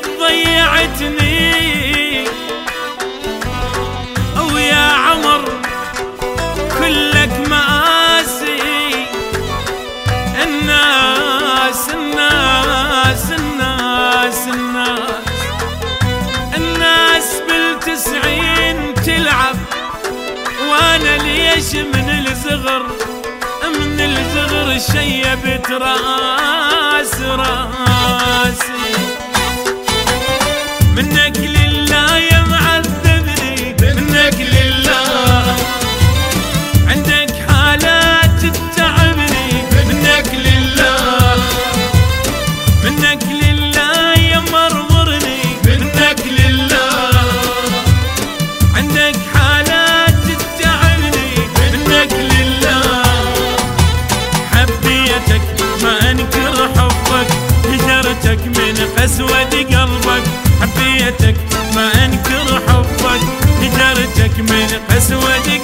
ضيعتني ويا عمر كلك مآسي. الناس الناس الناس الناس الناس بالتسعين تلعب، وانا ليش من الزغر شيبت راسي. منك لله يا معذبني، منك لله عندك حالات تتعبني، منك لله منك لله يا مرمرني، منك لله عندك حالات تتعبني، منك لله حبيتك ما انكر حبك، هجرتك من قسوة قلبك، حبيتك ما انكر حبك، هجرتك من قسوة